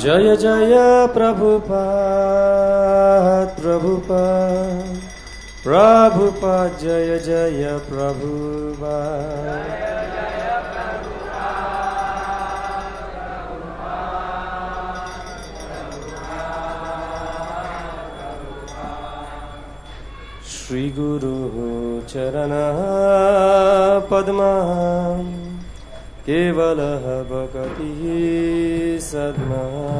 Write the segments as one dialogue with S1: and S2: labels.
S1: जय जय प्रभुपाद प्रभुपाद प्रभुपाद जय जय प्रभुपाद। श्री गुरु चरण पद्मा केवल भक्ति सद्मा।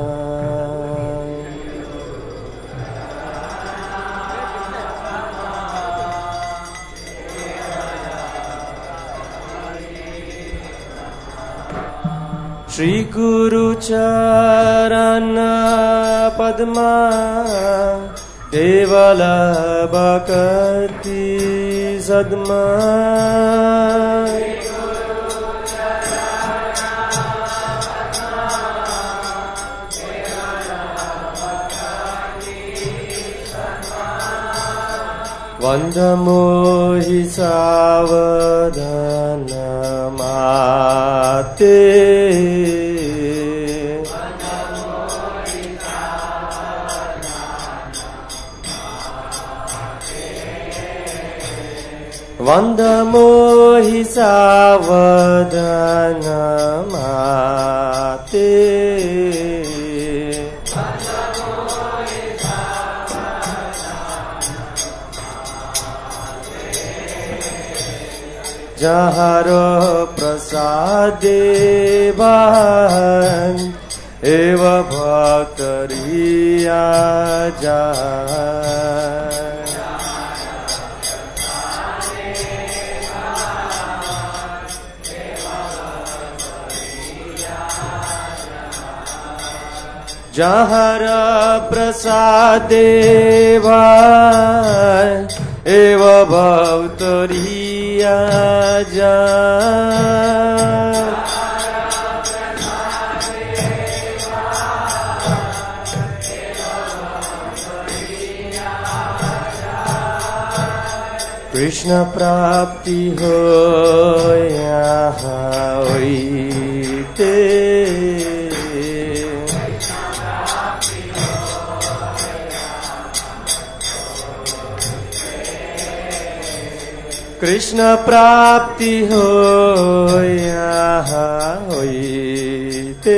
S1: श्री गुरु चरण पद्मा केवल भक्ति सद्मा। वंदमोहि सावधान माते वंदमोहि सावधान माते। जहारो प्रसादे भान एव भक्तरिया जाय। जहर प्रसादे भान एव भक्तरिया जाय। कृष्ण प्राप्ति हो यहाँ होइते। कृष्ण प्राप्ति हो यहाँ होइते।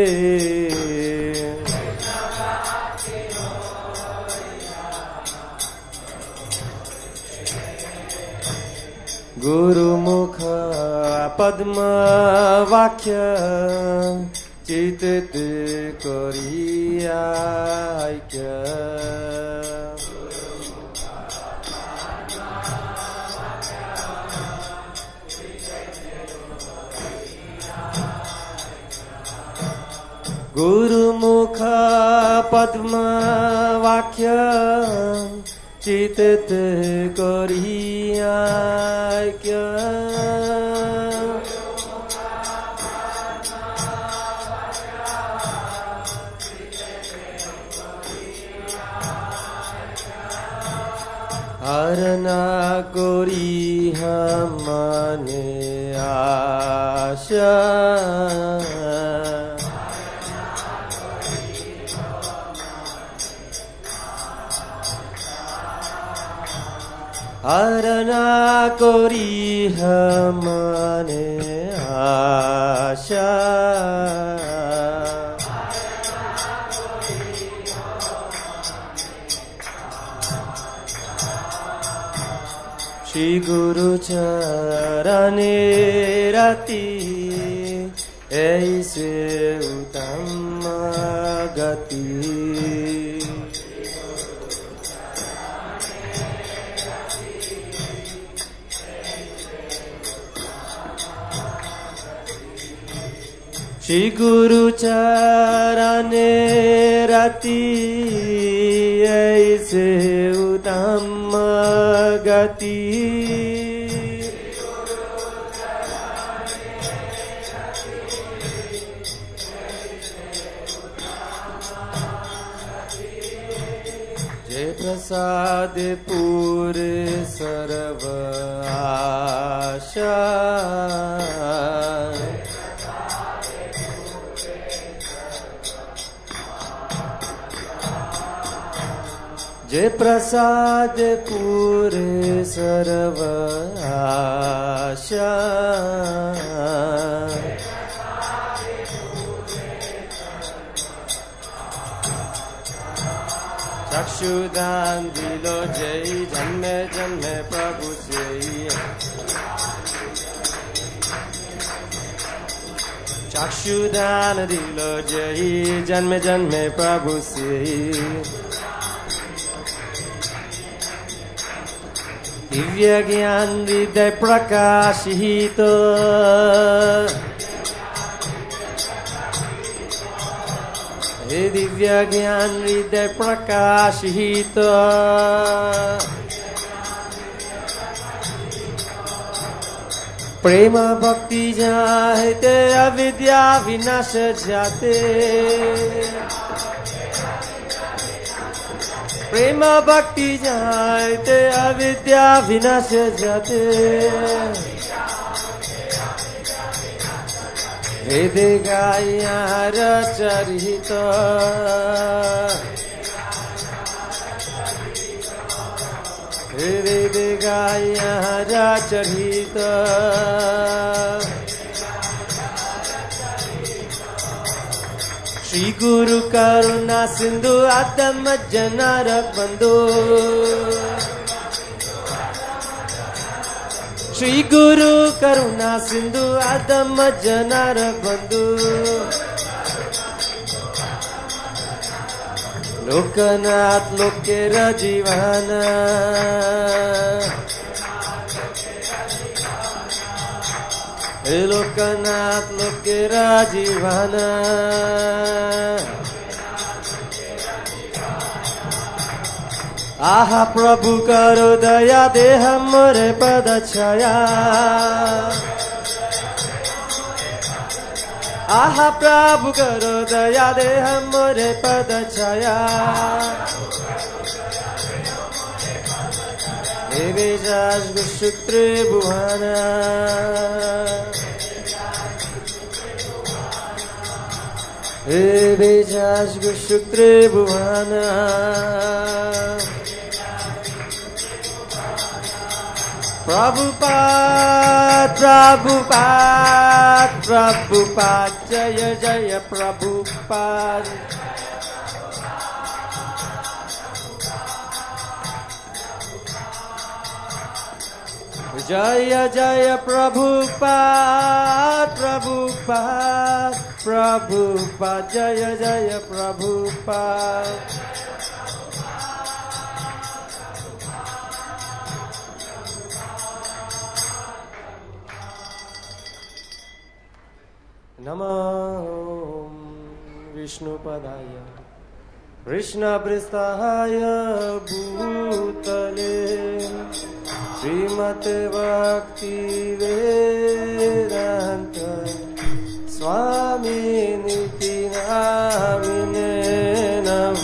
S1: गुरुमुख पद्म वाक्य चित्त करिया ऐक्य। गुरुमुख पद्म वाक्य चित्त करिया ऐक्य। हरना करी हमने आशा। हरना करी हमने आशा। श्री गुरु चरणे रति ऐसे उत्तम गति। श्री गुरु चरणे रति ऐसे उत्तम गति। जय प्रसाद पूरे सर्व आशा। जय प्रसाद पूरे सर्व आशा चक्षुदान दिलो जय जन्मे जन्मे प्रभु से चक्षुदान दिलो जय जन्मे जन्मे प्रभु से दिव्य ज्ञान हृदय प्रकाशित हे दिव्य ज्ञान हृदय प्रकाशित प्रेम भक्ति जाते अविद्या विनाश जाते प्रेम भक्ति जाते अविद्या विनाश जाते वेद गाया चरित वेद गाया चरित श्री गुरु करुणा सिंधु आत्म जनारक बंधु श्री गुरु करुणा सिंधु आत्म जनारक बंधु लोकनाथ लोकेर जीवाना लोकनाथ लोकेर जीवाना आहा प्रभु करो दया दे हमरे पद छाया आहा प्रभु करो दया दे हमरे पद छाया हे वेदास गुशुत्र भुवना हे वेदास गुशुत्र भुवना प्रभुपाद प्रभुपाद प्रभुपाद जय जय प्रभुपाद जय जय प्रभुपाद प्रभुपाद प्रभुपाद जय जय प्रभुपाद नमो विष्णुपदाय कृष्णपृष्ठाय भूतले श्रीमते भक्ति वेदांत स्वामी निति नामिने नमः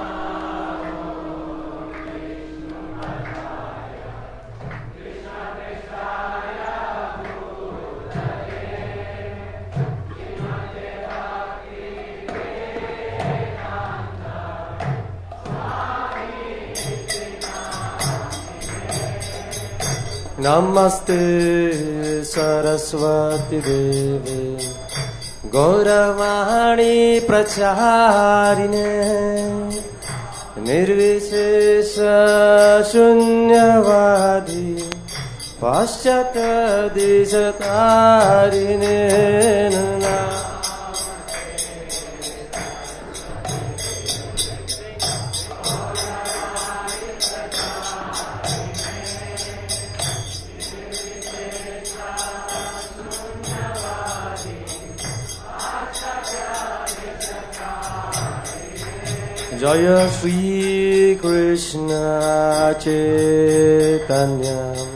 S1: नमस्ते सरस्वती देवे गौरवाणी प्रचारिणे निर्विशेष शून्यवादी पाश्चात्य देशतारिणे जय श्री कृष्ण चैतन्य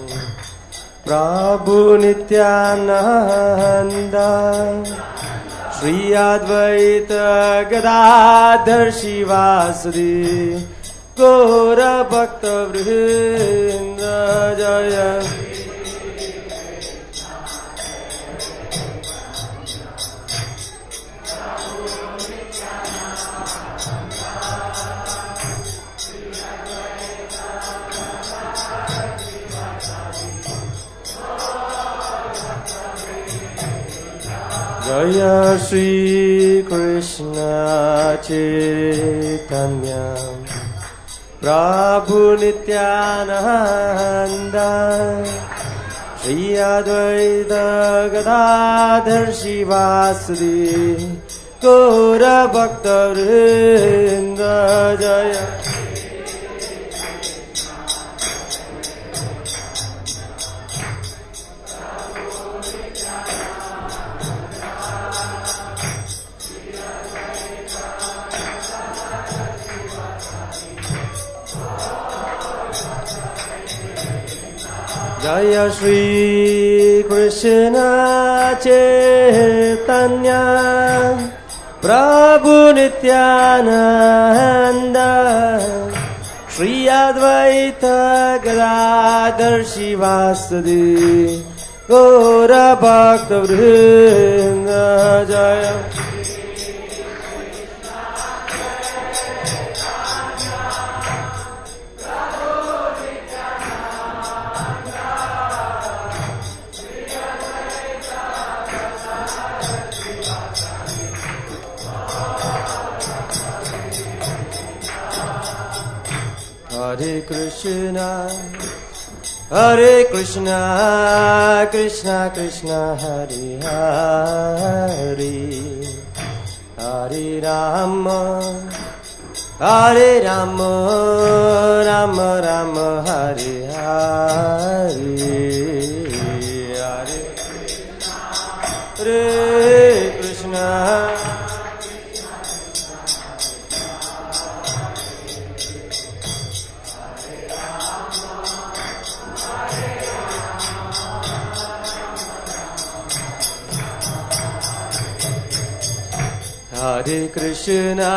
S1: प्रभु नित्यानंद श्री अद्वैत गदाधर शिवासुदी गौर भक्त वृंद जय जय श्री कृष्ण चैतन्य प्रभु नित्यानंद श्री अद्वैत गदाधर शिवासुदी गौर भक्तवृंद जय जय श्री कृष्ण चैतन्य प्रभु नित्यानंद श्री अद्वैत गदाधर शिवासुदी गौर भक्तवृंद जय Hare Krishna, Krishna Krishna, Hare Hare, Hare Rama, Hare Rama, Rama Rama, Hare Hare, Hare Krishna. Hare Krishna,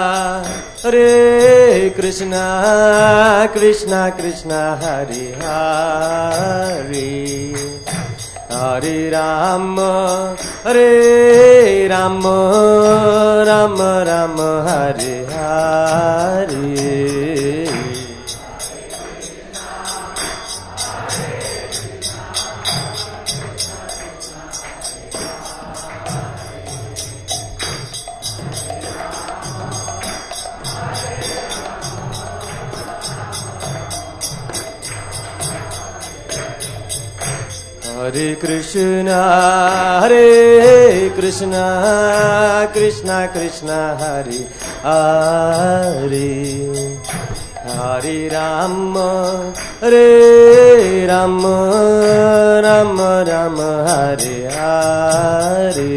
S1: Krishna Krishna, Hare Hare, Hare Rama, Rama Rama, Hare Hare. Hare Krishna, Krishna Krishna, Hare Hare, Hare Rama, Rama Rama, Hare Hare.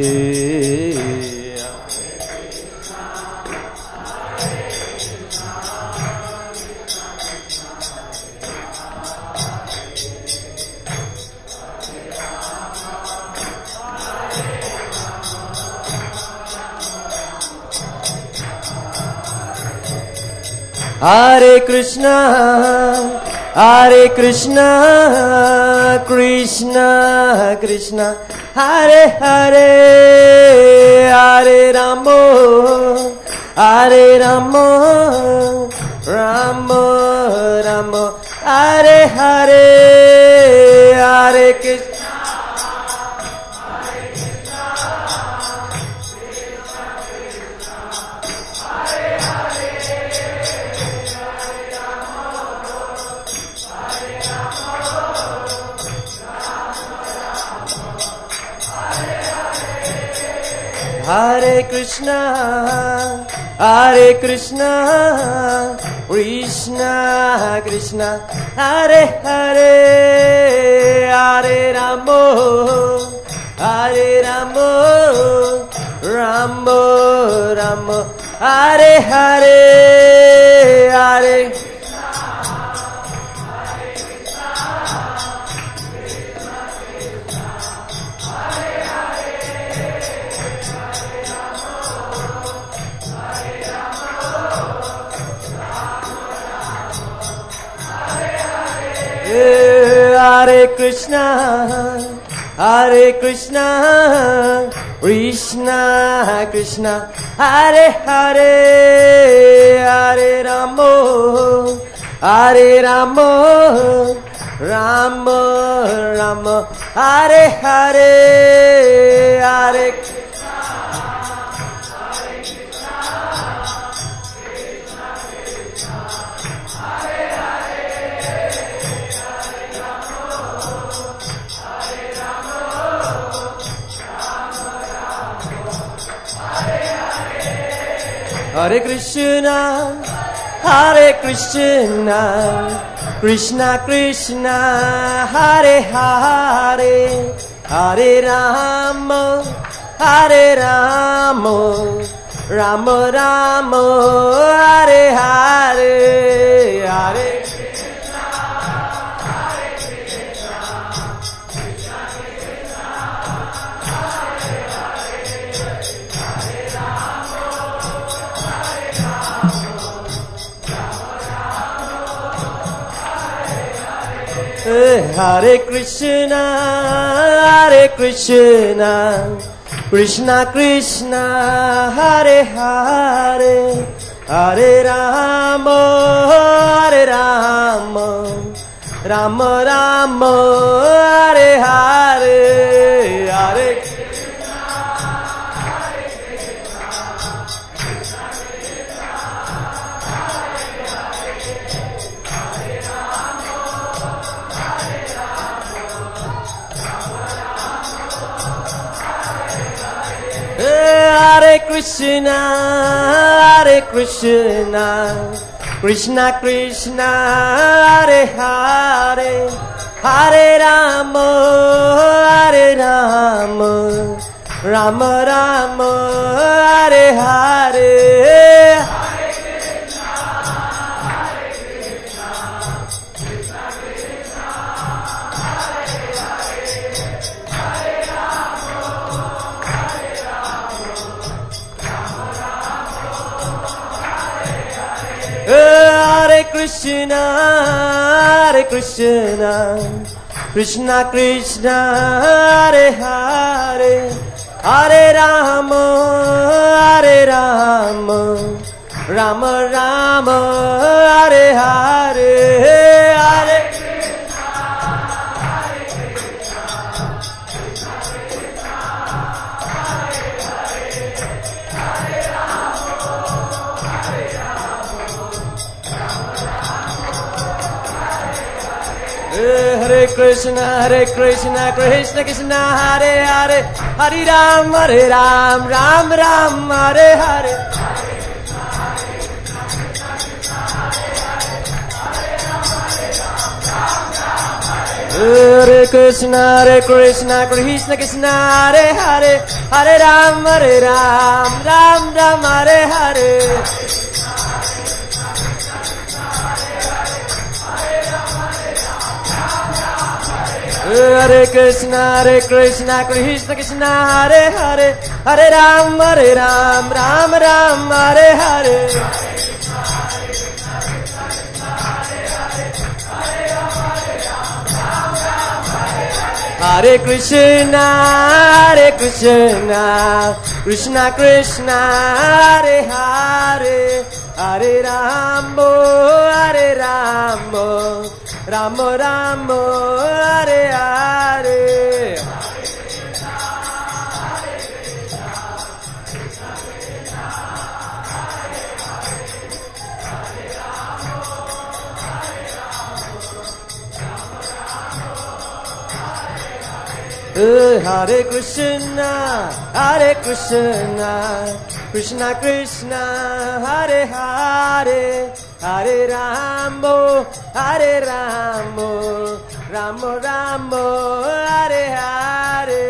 S1: Hare Krishna, Krishna Krishna, Hare Hare, Hare Rama, Rama Rama, Hare Hare, Hare Krishna. Hare Krishna, Krishna Krishna, Hare Hare, Hare Rama, Rama Rama, Hare Hare, Hare. Hare Krishna, Krishna Krishna, Hare Hare, Hare Rama, Rama Rama, Hare Hare, Hare. Hare Krishna, Hare Krishna, Krishna Krishna, Hare Hare, Hare Rama, Hare Rama, Rama Rama, Hare Hare, Hare Krishna, Hare Krishna, Krishna Krishna, Hare Hare, Hare Rama, Hare Rama, Rama Rama, Hare Krishna, Hare Krishna, Krishna Krishna, Hare Hare, Hare Rama, Hare Rama, Rama Rama, Hare Hare, Hare Krishna, Hare Krishna, Krishna Krishna, Hare Hare, Hare Rama, Hare Rama, Rama Rama, Hare Krishna, Hare Krishna, Krishna Krishna, Hare Hare, Hare Rama, Hare Rama, Rama Rama, Hare Hare, Hare Krishna, Hare Krishna, Krishna Krishna, Hare Hare, Hare Rama, Hare Rama, Rama Rama, Hare Hare, Hare Krishna, Hare Krishna, Krishna Krishna, Hare Hare, Hare Rama, Hare Rama, Rama Rama, Hare Hare, Hare Krishna, Hare Krishna, Krishna Krishna, Hare Hare, Hare Rama, Hare Rama, Rama Rama, Hare Krishna, Krishna Krishna, Hare Hare, Hare Ram, Ram Ram, Hare Hare, Hare Krishna, Krishna Krishna, Hare Hare, Hare Ram, Ram Ram, Hare Hare, Hare Krishna, Krishna Krishna, Hare Hare, Hare Ram, Ram Ram, Hare Hare, Hare Krishna, Krishna Krishna, Hare Hare, Hare Ram, Ram Ram, Hare Hare, Hare Krishna, Krishna Krishna, Hare Hare, Hare Ram, Ram Ram, Hare Hare,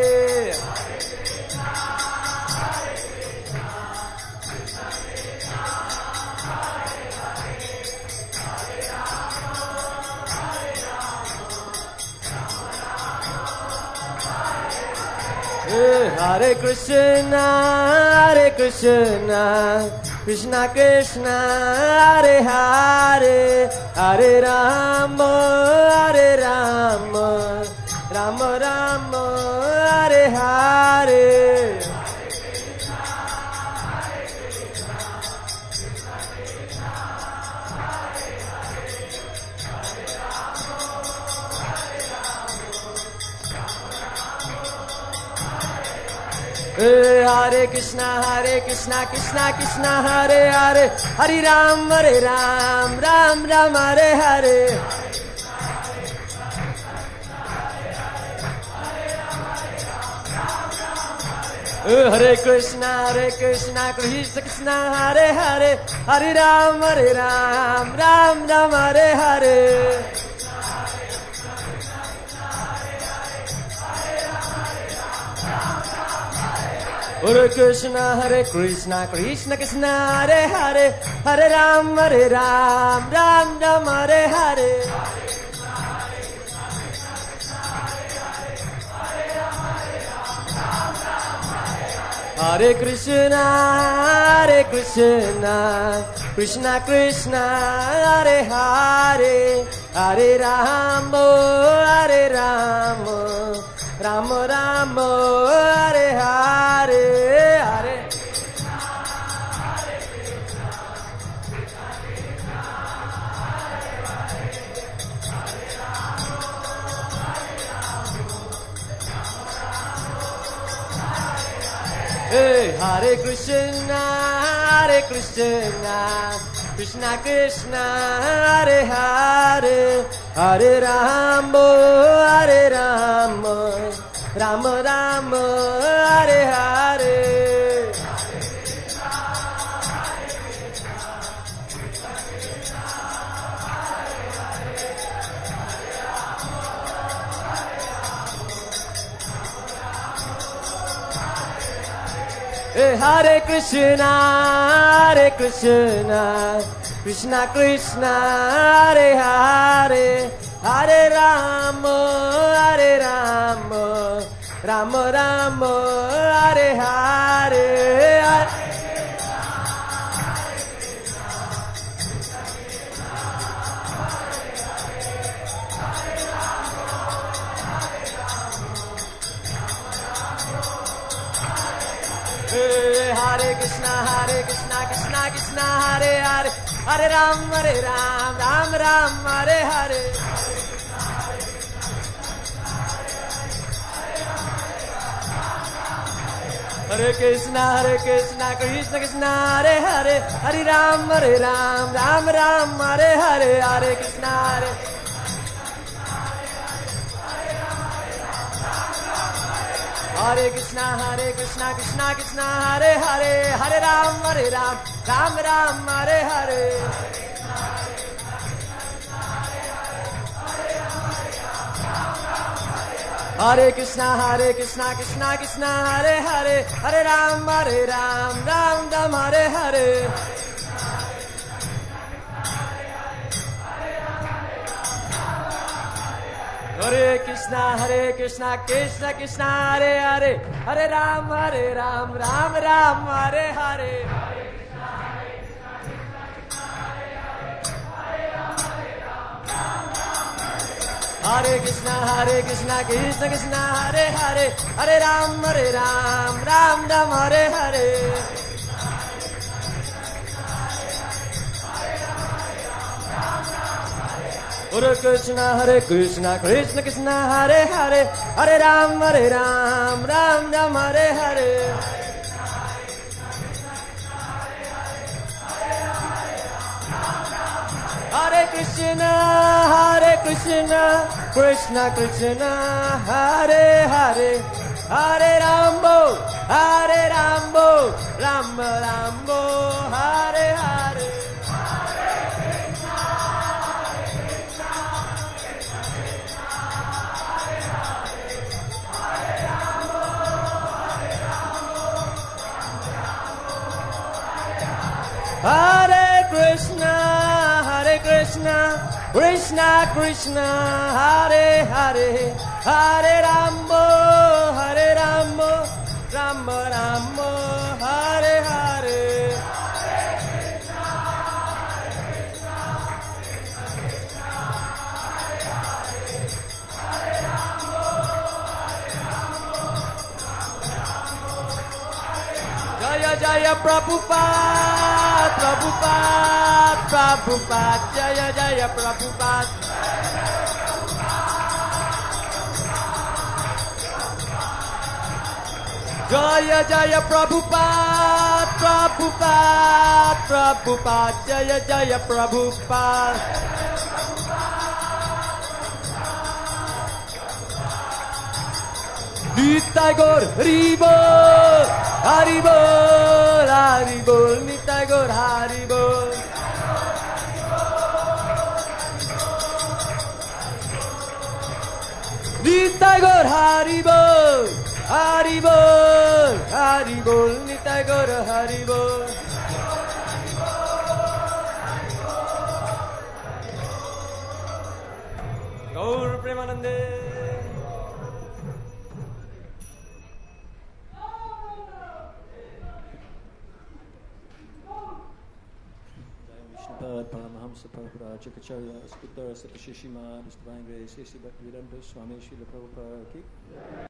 S1: Hare Krishna, Krishna Krishna, Hare Hare, Hare Ram, Ram Ram, Hare Hare, Hare Krishna, Krishna Krishna, Hare Hare, Hare Ram, Ram Ram, Hare Hare, Hare Krishna, Krishna Krishna, Hare Hare, Hare Ram, Ram Ram, Hare Hare. Hare Krishna, Krishna Krishna, Hare Hare, Hare Ram, Ram Ram, Hare Hare. Hare Krishna, Krishna Krishna, Hare Hare, Hare Ram, Ram Ram, Hare Hare, Hare. Hare Krishna, Krishna Krishna, Hare Hare, Hare Ram, Ram Ram, Hare Hare. Hare Krishna, Krishna Krishna, Hare Hare, Hare Ram, Ram Ram, Hare Hare. Hare Krishna, Krishna Krishna, Hare Hare, Hare Ram, Ram Ram, Hare Hare. Hare Krishna, Krishna Krishna, Hare Hare, Hare Ram, Ram Ram, Hare Hare. Hare Krishna, Hare Krishna, Krishna Hare Hare, Hare Ram, Ram Ram, Hare Hare. Hare Krishna, Krishna Hare Hare, Hare Ram, Ram Ram, Hare Hare. Hare Krishna, Krishna Krishna, Hare Hare, Hare Ram, Ram Ram, Hare Hare. Hare Krishna, Krishna Krishna, Hare Hare, Hare Ram, Ram Ram, Hare Hare. Hare Krishna, Krishna Krishna, Hare Hare, Hare Ram, Ram Ram, Hare Hare. Hare Krishna, Krishna Krishna, Hare Hare, Hare Ram, Ram Ram, Hare Hare. Hare Krishna, Krishna Krishna, Hare Hare, Hare Ram, Ram Ram, Hare Hare. Jaya Jaya Prabhupada, Prabhupada, Jaya Jaya Prabhupada. Jaya Jaya Prabhupada, Prabhupada, Jaya Jaya Prabhupada. Nitai Gaur Haribol, Haribol, Haribol, Nitai Gaur Haribol. Nitai Gaur Haribol, Haribol, Haribol, Nitai Gaur Haribol. Gaur Premanande.
S2: Vishnupada Paramahamsa Prabhupada Chakacharya Skuttara Satasishima His Divine Grace A.C. Bhaktivedanta Swami Srila Prabhupada Ki